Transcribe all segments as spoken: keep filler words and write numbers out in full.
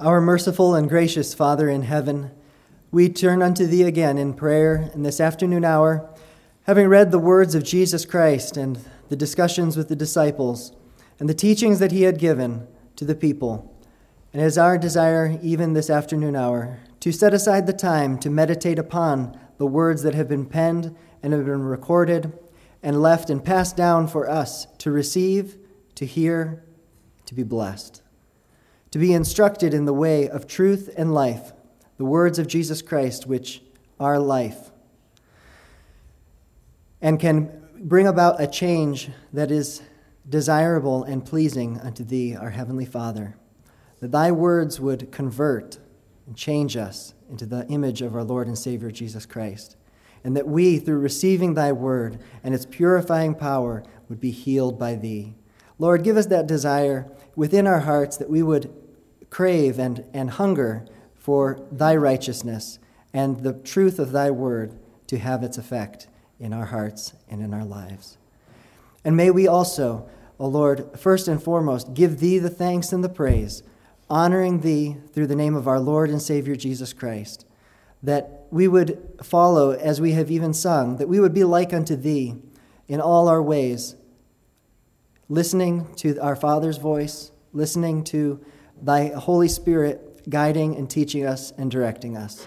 Our merciful and gracious Father in heaven, we turn unto thee again in prayer in this afternoon hour, having read the words of Jesus Christ and the discussions with the disciples and the teachings that he had given to the people. And it is our desire, even this afternoon hour, to set aside the time to meditate upon the words that have been penned and have been recorded and left and passed down for us to receive, to hear, to be blessed, to be instructed in the way of truth and life, the words of Jesus Christ, which are life, and can bring about a change that is desirable and pleasing unto thee, our heavenly Father, that thy words would convert and change us into the image of our Lord and Savior Jesus Christ, and that we, through receiving thy word and its purifying power, would be healed by thee. Lord, give us that desire within our hearts that we would crave and, and hunger for thy righteousness and the truth of thy word to have its effect in our hearts and in our lives. And may we also, O Lord, first and foremost, give thee the thanks and the praise, honoring thee through the name of our Lord and Savior Jesus Christ, that we would follow, as we have even sung, that we would be like unto thee in all our ways, listening to our Father's voice, listening to thy Holy Spirit guiding and teaching us and directing us.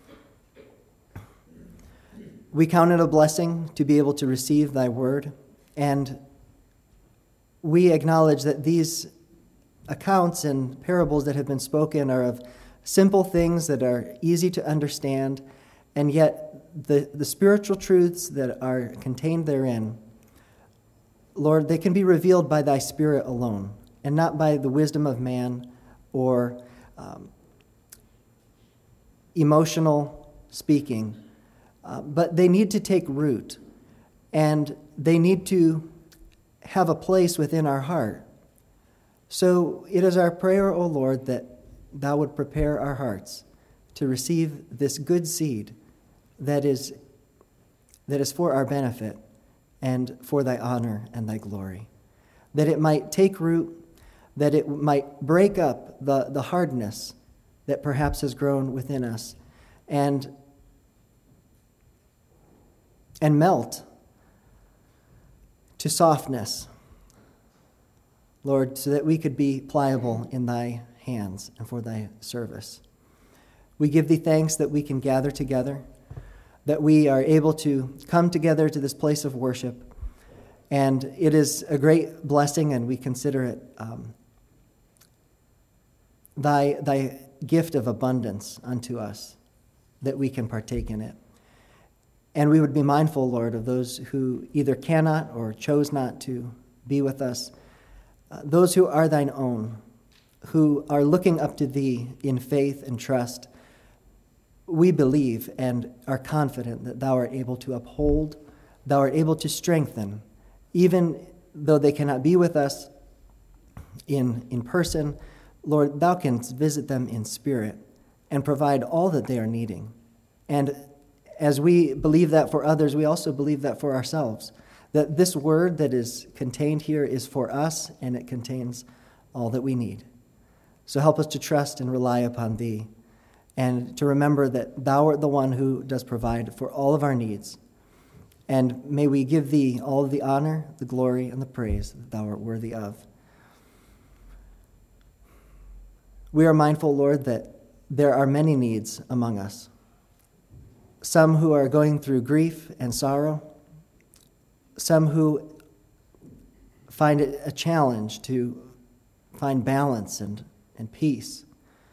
We count it a blessing to be able to receive thy word, and we acknowledge that these accounts and parables that have been spoken are of simple things that are easy to understand, and yet the, the spiritual truths that are contained therein, Lord, they can be revealed by thy Spirit alone, and not by the wisdom of man or um, emotional speaking, uh, but they need to take root, and they need to have a place within our heart. So it is our prayer, O Lord, that thou would prepare our hearts to receive this good seed that is, that is for our benefit and for thy honor and thy glory, that it might take root, that it might break up the, the hardness that perhaps has grown within us and, and melt to softness, Lord, so that we could be pliable in thy hands and for thy service. We give thee thanks that we can gather together, that we are able to come together to this place of worship, and it is a great blessing, and we consider it um, Thy, thy gift of abundance unto us, that we can partake in it. And we would be mindful, Lord, of those who either cannot or chose not to be with us, uh, those who are thine own, who are looking up to thee in faith and trust. We believe and are confident that thou art able to uphold, thou art able to strengthen, even though they cannot be with us in, in person. Lord, thou canst visit them in spirit and provide all that they are needing. And as we believe that for others, we also believe that for ourselves, that this word that is contained here is for us, and it contains all that we need. So help us to trust and rely upon thee, and to remember that thou art the one who does provide for all of our needs. And may we give thee all of the honor, the glory, and the praise that thou art worthy of. We are mindful, Lord, that there are many needs among us. Some who are going through grief and sorrow. Some who find it a challenge to find balance and, and peace.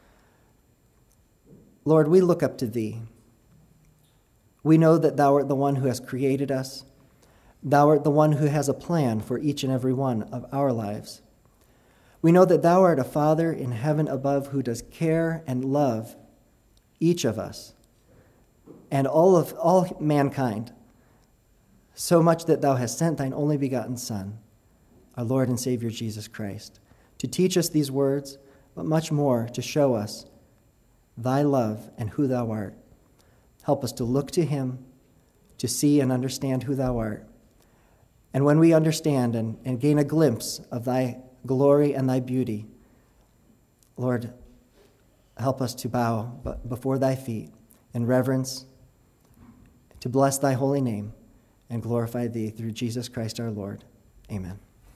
Lord, we look up to thee. We know that thou art the one who has created us. Thou art the one who has a plan for each and every one of our lives. We know that thou art a Father in heaven above who does care and love each of us and all of all mankind, so much that thou hast sent thine only begotten Son, our Lord and Savior Jesus Christ, to teach us these words, but much more to show us thy love and who thou art. Help us to look to him, to see and understand who thou art. And when we understand and, and gain a glimpse of thy glory and thy beauty, Lord, help us to bow before thy feet in reverence, to bless thy holy name, and glorify thee through Jesus Christ our Lord. Amen.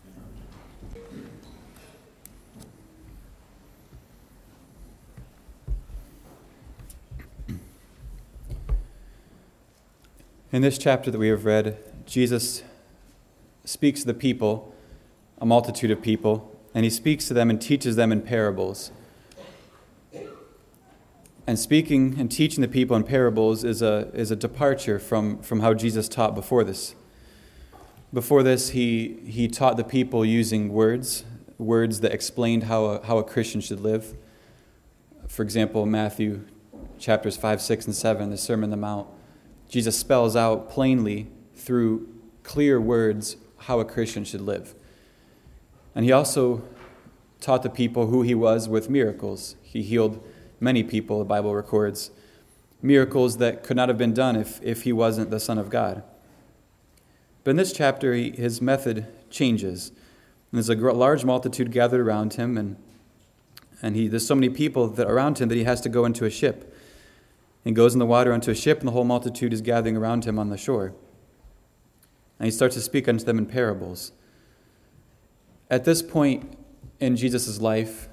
In this chapter that we have read, Jesus speaks to the people, a multitude of people, and he speaks to them and teaches them in parables. And speaking and teaching the people in parables is a is a departure from, from how Jesus taught before this. Before this, he he taught the people using words, words that explained how a, how a Christian should live. For example, Matthew chapters five, six, and seven, the Sermon on the Mount, Jesus spells out plainly through clear words how a Christian should live. And he also taught the people who he was with miracles. He healed many people, the Bible records, miracles that could not have been done if, if he wasn't the Son of God. But in this chapter, he, his method changes. And there's a large multitude gathered around him, and and he there's so many people that around him that he has to go into a ship. He goes in the water onto a ship, and the whole multitude is gathering around him on the shore. And he starts to speak unto them in parables. At this point in Jesus' life,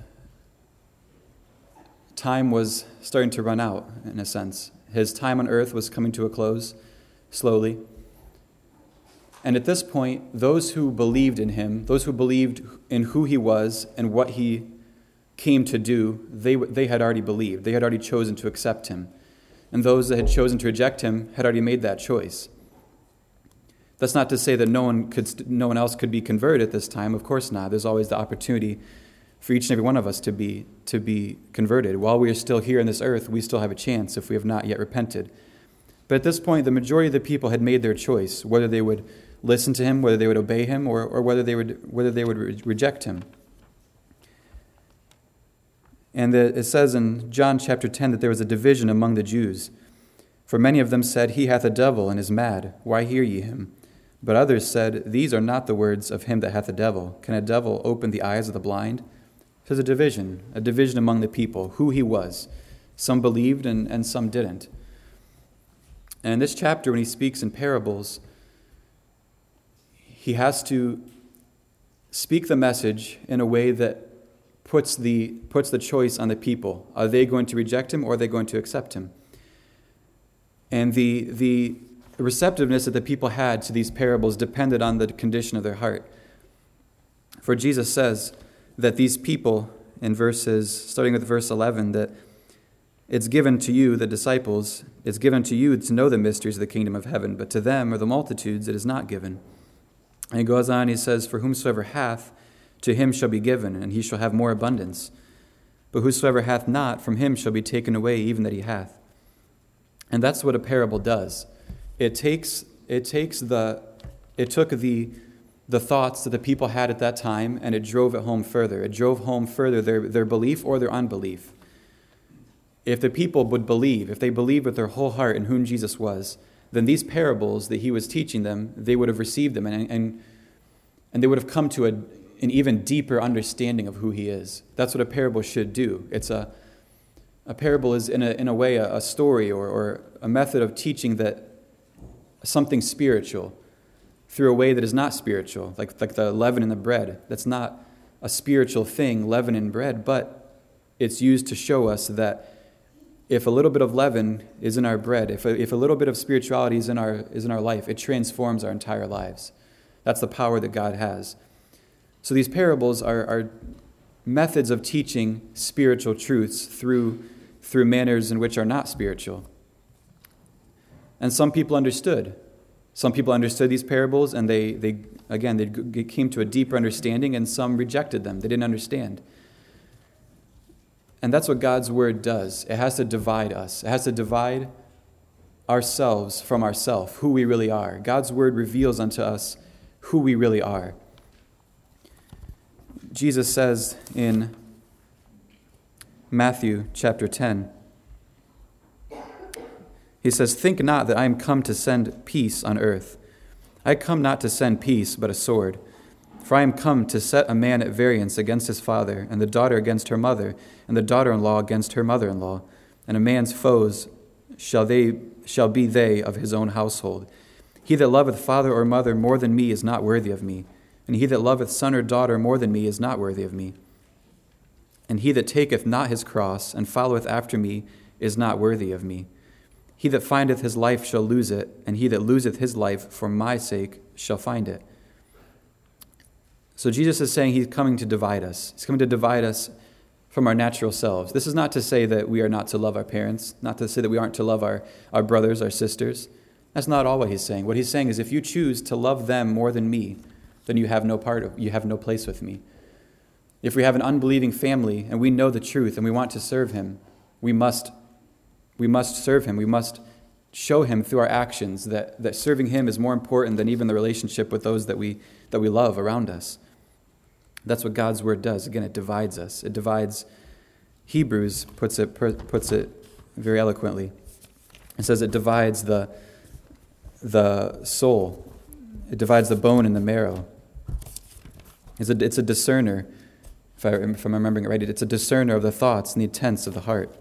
time was starting to run out, in a sense. His time on earth was coming to a close, slowly. And at this point, those who believed in him, those who believed in who he was and what he came to do, they, they had already believed. They had already chosen to accept him. And those that had chosen to reject him had already made that choice. That's not to say that no one could, no one else could be converted at this time. Of course not. There's always the opportunity for each and every one of us to be to be converted. While we are still here on this earth, we still have a chance if we have not yet repented. But at this point, the majority of the people had made their choice, whether they would listen to him, whether they would obey him, or, or whether they would whether they would re- reject him. And the, it says in John chapter ten that there was a division among the Jews. For many of them said, He hath a devil and is mad. Why hear ye him? But others said, These are not the words of him that hath a devil. Can a devil open the eyes of the blind? There's a division, a division among the people, who he was. Some believed and, and some didn't. And in this chapter, when he speaks in parables, he has to speak the message in a way that puts the puts the choice on the people. Are they going to reject him or are they going to accept him? And the the receptiveness that the people had to these parables depended on the condition of their heart. For Jesus says that these people, in verses, starting with verse eleven, that it's given to you, the disciples, it's given to you to know the mysteries of the kingdom of heaven, but to them or the multitudes it is not given. And he goes on, he says, For whomsoever hath, to him shall be given, and he shall have more abundance. But whosoever hath not, from him shall be taken away even that he hath. And that's what a parable does. It takes it takes the it took the the thoughts that the people had at that time, and it drove it home further. It drove home further their, their belief or their unbelief. If the people would believe, if they believed with their whole heart in whom Jesus was, then these parables that he was teaching them, they would have received them, and and, and they would have come to a, an even deeper understanding of who he is. That's what a parable should do. It's a a parable is in a in a way a, a story or, or a method of teaching that something spiritual through a way that is not spiritual, like like the leaven in the bread. That's not a spiritual thing, leaven in bread, but it's used to show us that if a little bit of leaven is in our bread, if a, if a little bit of spirituality is in our is in our life, it transforms our entire lives. That's the power that God has. So these parables are, are methods of teaching spiritual truths through through manners in which are not spiritual. And some people understood. Some people understood these parables, and they, they again, they came to a deeper understanding, and some rejected them. They didn't understand. And that's what God's word does. It has to divide us. It has to divide ourselves from ourselves, who we really are. God's word reveals unto us who we really are. Jesus says in Matthew chapter ten, he says, Think not that I am come to send peace on earth. I come not to send peace, but a sword. For I am come to set a man at variance against his father, and the daughter against her mother, and the daughter-in-law against her mother-in-law. And a man's foes shall they shall be they of his own household. He that loveth father or mother more than me is not worthy of me, and he that loveth son or daughter more than me is not worthy of me. And he that taketh not his cross, and followeth after me, is not worthy of me. He that findeth his life shall lose it, and he that loseth his life for my sake shall find it. So Jesus is saying he's coming to divide us. He's coming to divide us from our natural selves. This is not to say that we are not to love our parents, not to say that we aren't to love our, our brothers, our sisters. That's not all what he's saying. What he's saying is if you choose to love them more than me, then you have no part of, you have no place with me. If we have an unbelieving family and we know the truth and we want to serve him, we must we must serve him. We must show him through our actions that, that serving him is more important than even the relationship with those that we that we love around us. That's what God's word does. Again, it divides us. It divides. Hebrews puts it puts it very eloquently. It says it divides the the soul. It divides the bone and the marrow. It's a, it's a discerner, if, I, if I'm remembering it right. It's a discerner of the thoughts and the intents of the heart.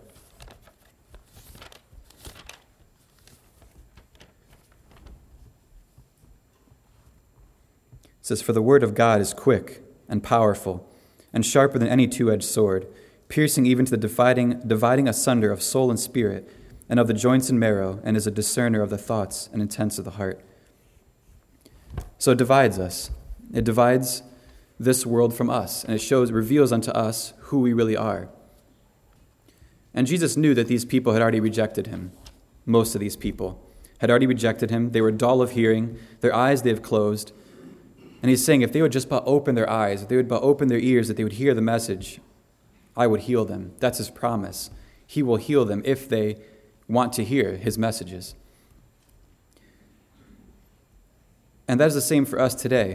It says, for the word of God is quick and powerful, and sharper than any two-edged sword, piercing even to the dividing, dividing asunder of soul and spirit, and of the joints and marrow, and is a discerner of the thoughts and intents of the heart. So it divides us. It divides this world from us, and it shows, reveals unto us who we really are. And Jesus knew that these people had already rejected him. Most of these people had already rejected him. They were dull of hearing. Their eyes they have closed. And he's saying if they would just but open their eyes, if they would but open their ears, that they would hear the message, I would heal them. That's his promise. He will heal them if they want to hear his messages. And that is the same for us today.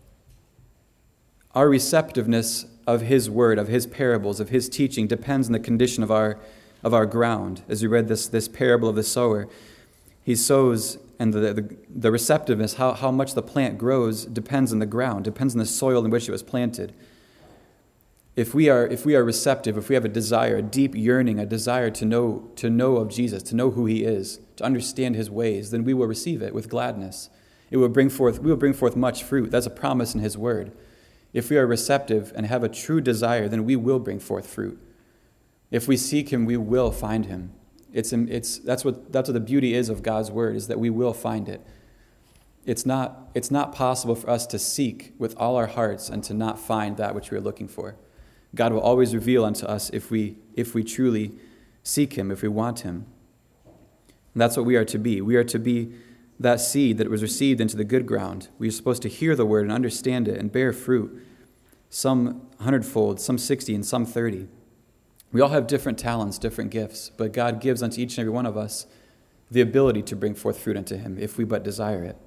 Our receptiveness of his word, of his parables, of his teaching depends on the condition of our of our ground. As we read this, this parable of the sower, he sows, and the, the, the receptiveness, how, how much the plant grows, depends on the ground, depends on the soil in which it was planted. If we are if we are receptive, if we have a desire, a deep yearning, a desire to know to know of Jesus, to know who he is, to understand his ways, then we will receive it with gladness. It will bring forth we will bring forth much fruit. That's a promise in his word. If we are receptive and have a true desire, then we will bring forth fruit. If we seek him, we will find him. It's it's that's what that's what the beauty is of God's word, is that we will find it. It's not it's not possible for us to seek with all our hearts and to not find that which we are looking for. God will always reveal unto us if we if we truly seek him, if we want him. And that's what we are to be. We are to be that seed that was received into the good ground. We are supposed to hear the word and understand it and bear fruit, some hundredfold, some sixty, and some thirty. We all have different talents, different gifts, but God gives unto each and every one of us the ability to bring forth fruit unto him if we but desire it.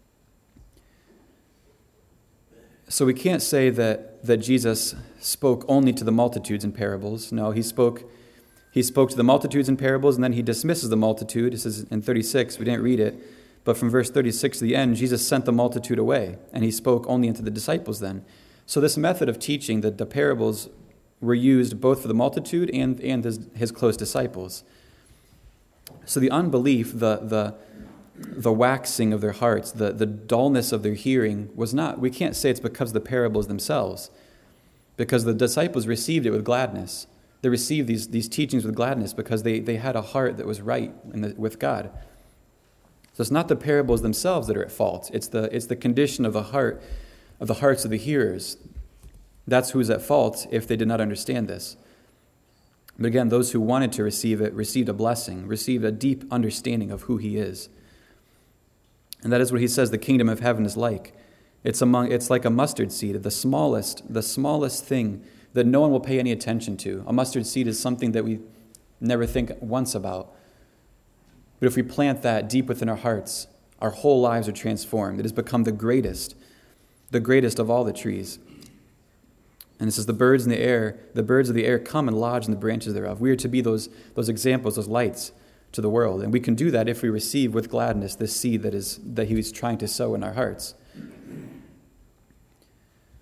So we can't say that, that Jesus spoke only to the multitudes in parables. No, he spoke he spoke to the multitudes in parables, and then he dismisses the multitude. It says in thirty-six, we didn't read it, but from verse thirty-six to the end, Jesus sent the multitude away, and he spoke only unto the disciples then. So this method of teaching, that the parables were used both for the multitude and, and his, his close disciples. So the unbelief, the the the waxing of their hearts, the, the dullness of their hearing was not, we can't say it's because of the parables themselves, because the disciples received it with gladness. They received these, these teachings with gladness because they, they had a heart that was right in the, with God. So it's not the parables themselves that are at fault. It's the it's the condition of the heart, of the hearts of the hearers. That's who's at fault if they did not understand this. But again, those who wanted to receive it received a blessing, received a deep understanding of who he is. And that is what he says the kingdom of heaven is like. It's among it's like a mustard seed, the smallest, the smallest thing that no one will pay any attention to. A mustard seed is something that we never think once about. But if we plant that deep within our hearts, our whole lives are transformed. It has become the greatest, the greatest of all the trees. And it says the birds in the air, the birds of the air come and lodge in the branches thereof. We are to be those, those examples, those lights to the world. And we can do that if we receive with gladness this seed that is that he was trying to sow in our hearts.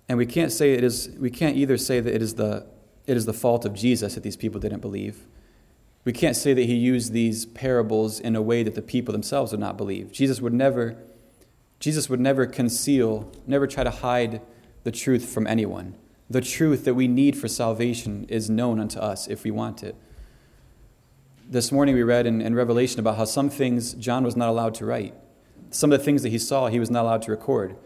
And we can't say it is, we can't either say that it is the it is the fault of Jesus that these people didn't believe. We can't say that he used these parables in a way that the people themselves would not believe. Jesus would never Jesus would never conceal, never try to hide the truth from anyone. The truth that we need for salvation is known unto us if we want it. This morning we read in, in Revelation about how some things John was not allowed to write. Some of the things that he saw, he was not allowed to record.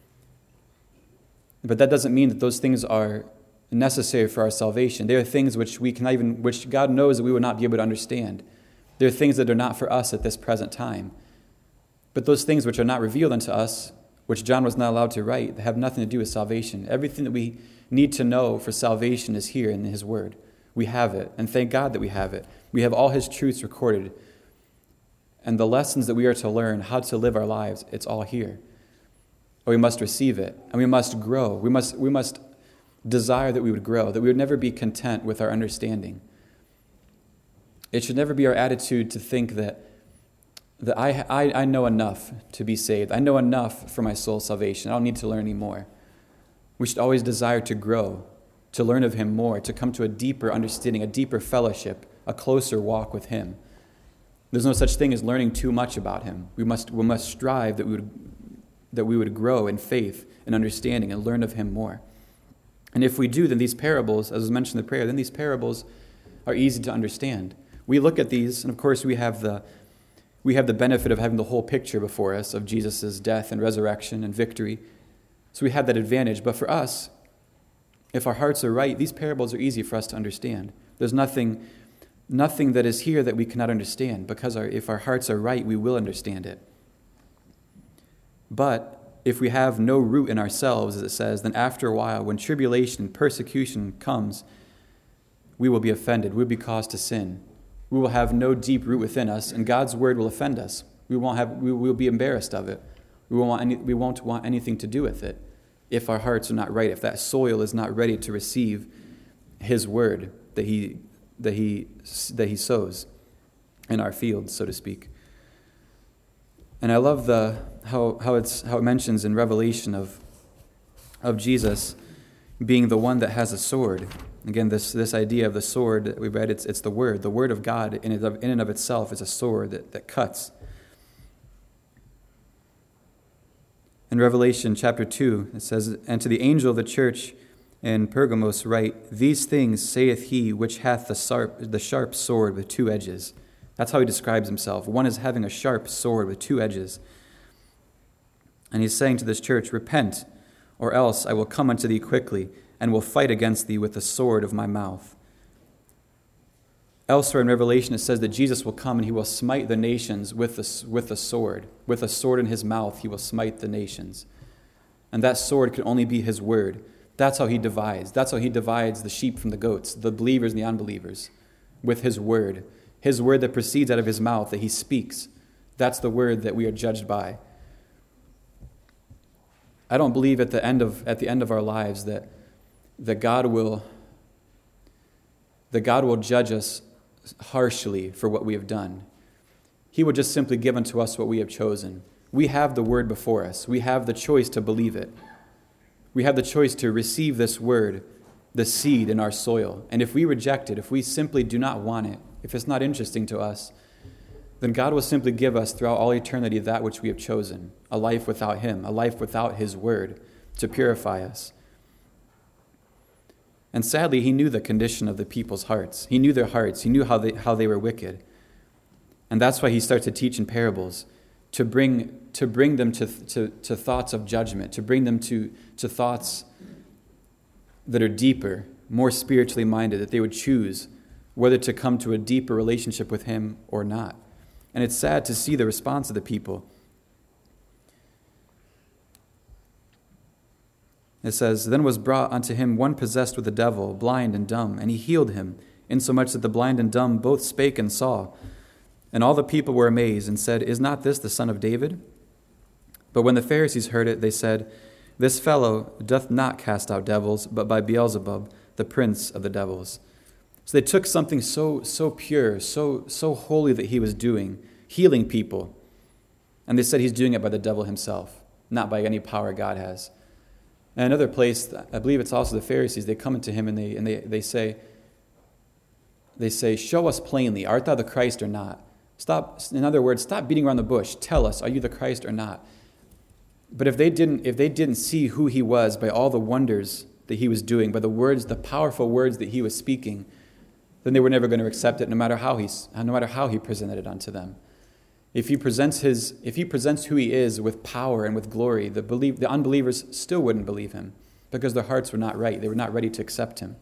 But that doesn't mean that those things are necessary for our salvation. They are things which we cannot even, which God knows that we will not be able to understand. They are things that are not for us at this present time. But those things which are not revealed unto us, which John was not allowed to write, they have nothing to do with salvation. Everything that we need to know for salvation is here in his word. We have it, and thank God that we have it. We have all his truths recorded. And the lessons that we are to learn, how to live our lives, it's all here. But we must receive it, and we must grow. We must, we must desire that we would grow, that we would never be content with our understanding. It should never be our attitude to think that, that I, I, I know enough to be saved. I know enough for my soul's salvation. I don't need to learn anymore. We should always desire to grow, to learn of him more, to come to a deeper understanding, a deeper fellowship, a closer walk with him. There's no such thing as learning too much about him. We must, we must strive that we would, that we would grow in faith and understanding and learn of him more. And if we do, then these parables, as was mentioned in the prayer, then these parables are easy to understand. We look at these, and of course we have the we have the benefit of having the whole picture before us of Jesus' death and resurrection and victory. So we have that advantage. But for us, if our hearts are right, these parables are easy for us to understand. There's nothing, nothing that is here that we cannot understand, because our, if our hearts are right, we will understand it. But if we have no root in ourselves, as it says, then after a while, when tribulation and persecution comes, we will be offended. We'll be caused to sin. We will have no deep root within us, and God's word will offend us. We won't have. We will be embarrassed of it. We won't want any, we won't want anything to do with it if our hearts are not right, if that soil is not ready to receive his word that he that he that he sows in our fields, so to speak. And I love the how how it's how it mentions in Revelation of of Jesus being the one that has a sword. Again, this, this idea of the sword that we read, it's it's the word. The word of God in and of, in and of itself is a sword that, that cuts. In Revelation chapter two, it says, "And to the angel of the church in Pergamos write, These things saith he which hath the sharp, the sharp sword with two edges." That's how he describes himself. One is having a sharp sword with two edges. And he's saying to this church, "Repent, or else I will come unto thee quickly, and will fight against thee with the sword of my mouth." Elsewhere in Revelation, it says that Jesus will come and he will smite the nations with the, with the sword. With a sword in his mouth, he will smite the nations. And that sword can only be his word. That's how he divides. That's how he divides the sheep from the goats, the believers and the unbelievers, with his word. His word that proceeds out of his mouth, that he speaks. That's the word that we are judged by. I don't believe at the end of at the end of our lives that that God will that God will judge us harshly for what we have done. He will just simply give unto us what we have chosen. We have the word before us. We have the choice to believe it. We have the choice to receive this word, the seed in our soil. And if we reject it, if we simply do not want it, if it's not interesting to us, then God will simply give us throughout all eternity that which we have chosen, a life without him, a life without his word to purify us. And sadly, he knew the condition of the people's hearts. He knew their hearts. He knew how they, how they were wicked. And that's why he starts to teach in parables, to bring, to bring them to, to, to thoughts of judgment, to bring them to, to thoughts that are deeper, more spiritually minded, that they would choose whether to come to a deeper relationship with him or not. And it's sad to see the response of the people. It says, "Then was brought unto him one possessed with a devil, blind and dumb, and he healed him, insomuch that the blind and dumb both spake and saw. And all the people were amazed, and said, Is not this the son of David? But when the Pharisees heard it, they said, This fellow doth not cast out devils, but by Beelzebub, the prince of the devils." So they took something so so pure, so so holy that he was doing, healing people, and they said he's doing it by the devil himself, not by any power God has. And another place, I believe it's also the Pharisees, they come into him and they and they, they say, they say, show us plainly, art thou the Christ or not? Stop, in other words, stop beating around the bush. Tell us, are you the Christ or not? But if they didn't, if they didn't see who he was by all the wonders that he was doing, by the words, the powerful words that he was speaking, then they were never going to accept it, no matter how he, no matter how he presented it unto them. If he presents his, if he presents who he is with power and with glory, the believe, the unbelievers still wouldn't believe him because their hearts were not right. They were not ready to accept him.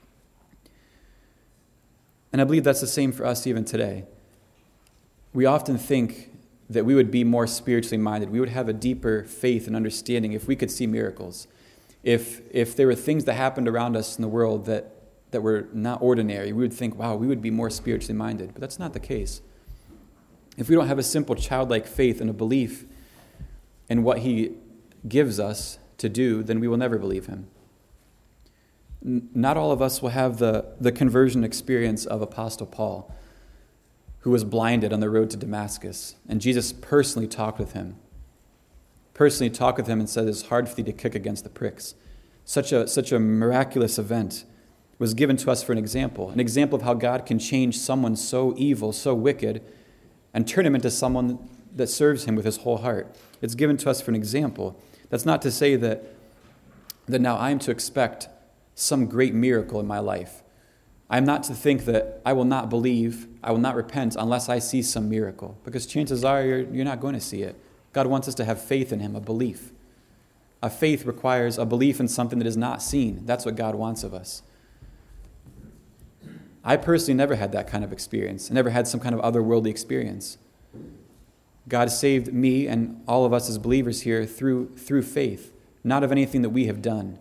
And I believe that's the same for us even today. We often think that we would be more spiritually minded. We would have a deeper faith and understanding if we could see miracles. If if there were things that happened around us in the world that, that were not ordinary, we would think, wow, we would be more spiritually minded. But that's not the case. If we don't have a simple childlike faith and a belief in what he gives us to do, then we will never believe him. Not all of us will have the, the conversion experience of Apostle Paul, who was blinded on the road to Damascus. And Jesus personally talked with him. Personally talked with him and said, it's hard for thee to kick against the pricks. Such a, such a miraculous event was given to us for an example. An example of how God can change someone so evil, so wicked, and turn him into someone that serves him with his whole heart. It's given to us for an example. That's not to say that, that now I'm to expect some great miracle in my life. I'm not to think that I will not believe, I will not repent unless I see some miracle, because chances are you're, you're not going to see it. God wants us to have faith in him, a belief. A faith requires a belief in something that is not seen. That's what God wants of us. I personally never had that kind of experience. I never had some kind of otherworldly experience. God saved me and all of us as believers here through, through faith, not of anything that we have done.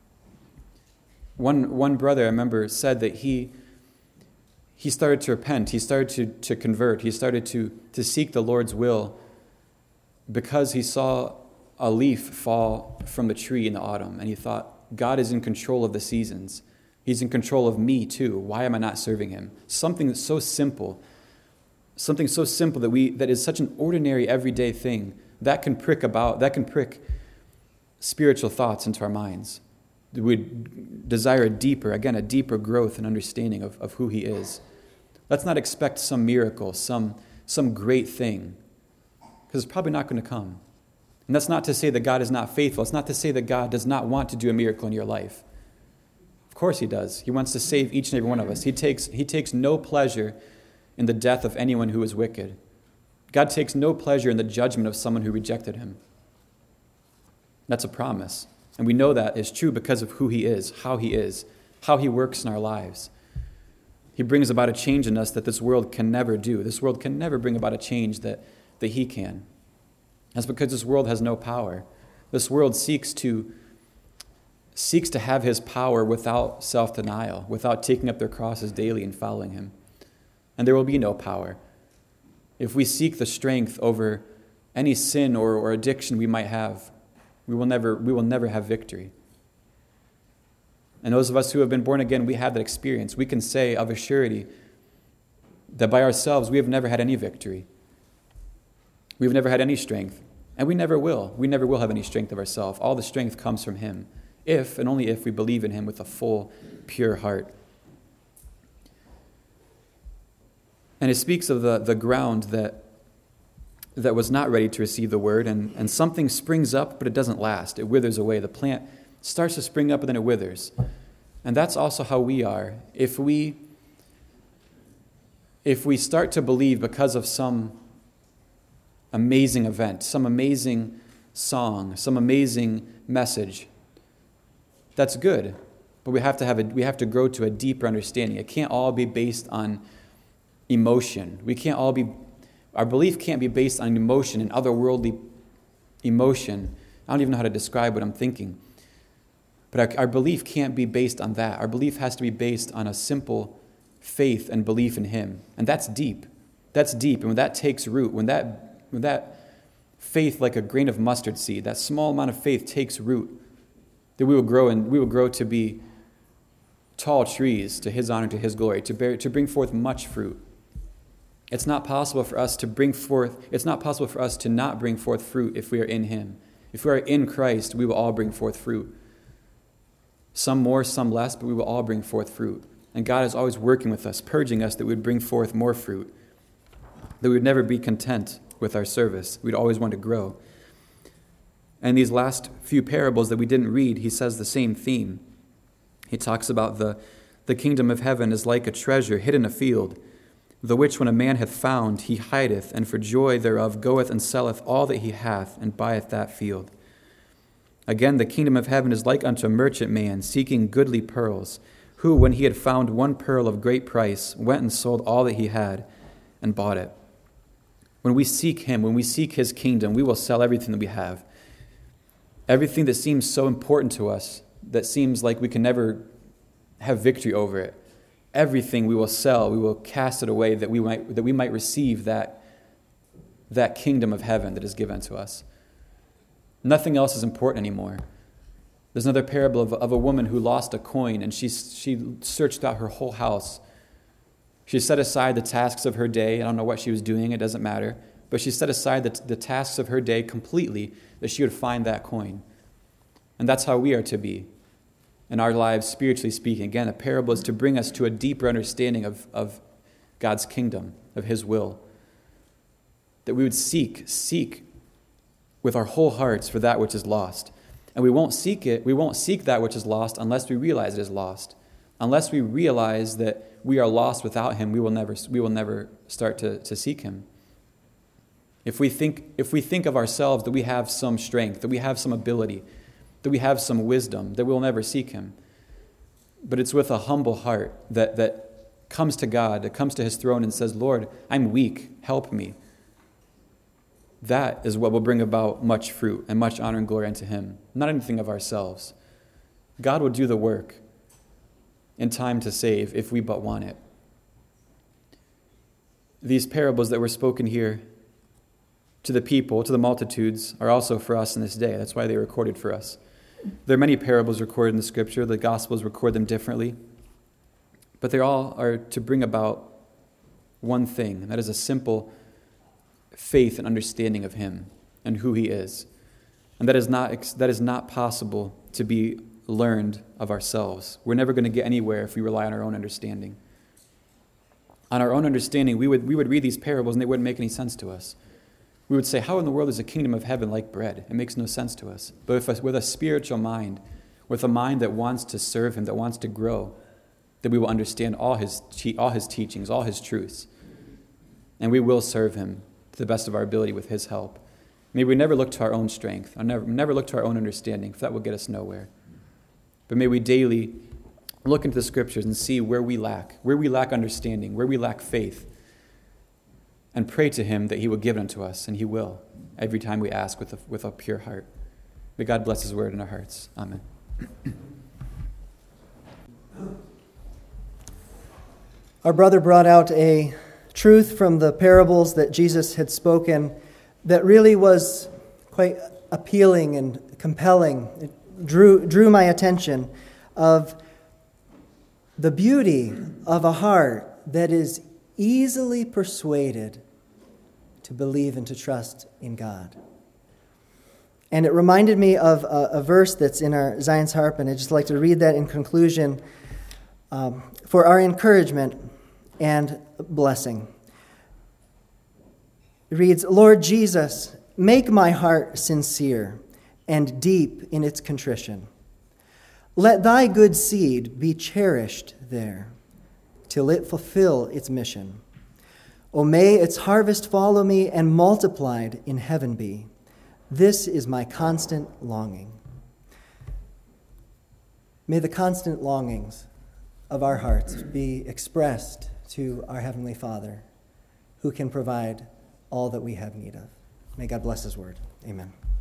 One one brother, I remember, said that he he started to repent. He started to, to convert. He started to, to seek the Lord's will because he saw a leaf fall from the tree in the autumn. And he thought, God is in control of the seasons. He's in control of me too. Why am I not serving him? Something that's so simple, something so simple that we that is such an ordinary, everyday thing, that can prick about, that can prick spiritual thoughts into our minds. We desire a deeper, again, a deeper growth and understanding of, of who he is. Let's not expect some miracle, some, some great thing, because it's probably not going to come. And that's not to say that God is not faithful. It's not to say that God does not want to do a miracle in your life. Of course he does. He wants to save each and every one of us. He takes, he takes no pleasure in the death of anyone who is wicked. God takes no pleasure in the judgment of someone who rejected him. That's a promise. And we know that is true because of who he is, how he is, how he works in our lives. He brings about a change in us that this world can never do. This world can never bring about a change that, that he can. That's because this world has no power. This world seeks to, seeks to have his power without self-denial, without taking up their crosses daily and following him. And there will be no power. If we seek the strength over any sin or, or addiction we might have, We will never we will never have victory. And those of us who have been born again, we have that experience. We can say of a surety that by ourselves we have never had any victory. We've never had any strength. And we never will. We never will have any strength of ourselves. All the strength comes from him, if and only if we believe in him with a full, pure heart. And it speaks of the, the ground that that was not ready to receive the word, and, and something springs up, but it doesn't last. It withers away. The plant starts to spring up, and then it withers. And that's also how we are. If we, if we start to believe because of some amazing event, some amazing song, some amazing message, that's good. But we have to have a, we have to grow to a deeper understanding. It can't all be based on emotion. We can't all be Our belief can't be based on emotion and otherworldly emotion. I don't even know how to describe what I'm thinking. But our, our belief can't be based on that. Our belief has to be based on a simple faith and belief in him. And that's deep. That's deep. And when that takes root, when that, when that faith, like a grain of mustard seed, that small amount of faith takes root, then we will grow, and we will grow to be tall trees to his honor, to his glory, to bear, to bring forth much fruit. It's not possible for us to bring forth, it's not possible for us to not bring forth fruit if we are in him. If we are in Christ, we will all bring forth fruit. Some more, some less, but we will all bring forth fruit. And God is always working with us, purging us that we would bring forth more fruit, that we would never be content with our service. We'd always want to grow. And these last few parables that we didn't read, he says the same theme. He talks about the, the kingdom of heaven is like a treasure hid in a field, the which when a man hath found, he hideth, and for joy thereof goeth and selleth all that he hath, and buyeth that field. Again, the kingdom of heaven is like unto a merchant man seeking goodly pearls, who, when he had found one pearl of great price, went and sold all that he had, and bought it. When we seek him, when we seek his kingdom, we will sell everything that we have. Everything that seems so important to us, that seems like we can never have victory over it, everything we will sell, we will cast it away that we might that we might receive that, that kingdom of heaven that is given to us. Nothing else is important anymore. There's another parable of, of a woman who lost a coin, and she, she searched out her whole house. She set aside the tasks of her day. I don't know what she was doing, it doesn't matter. But she set aside the, the tasks of her day completely that she would find that coin. And that's how we are to be in our lives, spiritually speaking. Again, a parable is to bring us to a deeper understanding of, of God's kingdom, of his will. That we would seek, seek with our whole hearts for that which is lost. And we won't seek it, we won't seek that which is lost unless we realize it is lost. Unless we realize that we are lost without him, we will never we will never start to, to seek him. If we think if we think of ourselves that we have some strength, that we have some ability, that we have some wisdom, that we'll never seek him. But it's with a humble heart that, that comes to God, that comes to his throne and says, Lord, I'm weak, help me. That is what will bring about much fruit and much honor and glory unto him, not anything of ourselves. God will do the work in time to save if we but want it. These parables that were spoken here to the people, to the multitudes, are also for us in this day. That's why they were recorded for us. There are many parables recorded in the Scripture. The Gospels record them differently. But they all are to bring about one thing, and that is a simple faith and understanding of him and who he is. And that is not that is not possible to be learned of ourselves. We're never going to get anywhere if we rely on our own understanding. On our own understanding, we would we would read these parables and they wouldn't make any sense to us. We would say, how in the world is a kingdom of heaven like bread? It makes no sense to us. But if with a spiritual mind, with a mind that wants to serve him, that wants to grow, that we will understand all his all his teachings, all his truths. And we will serve him to the best of our ability with his help. May we never look to our own strength, or never, never look to our own understanding, for that will get us nowhere. But may we daily look into the Scriptures and see where we lack, where we lack understanding, where we lack faith, and pray to him that he will give it unto us, and he will, every time we ask with a, with a pure heart. May God bless his word in our hearts. Amen. Our brother brought out a truth from the parables that Jesus had spoken that really was quite appealing and compelling. It drew, drew my attention of the beauty of a heart that is easily persuaded to believe and to trust in God. And it reminded me of a, a verse that's in our Zion's Harp, and I'd just like to read that in conclusion um, for our encouragement and blessing. It reads, Lord Jesus, make my heart sincere and deep in its contrition. Let thy good seed be cherished there till it fulfill its mission. O may its harvest follow me and multiplied in heaven be. This is my constant longing. May the constant longings of our hearts be expressed to our Heavenly Father, who can provide all that we have need of. May God bless his word. Amen.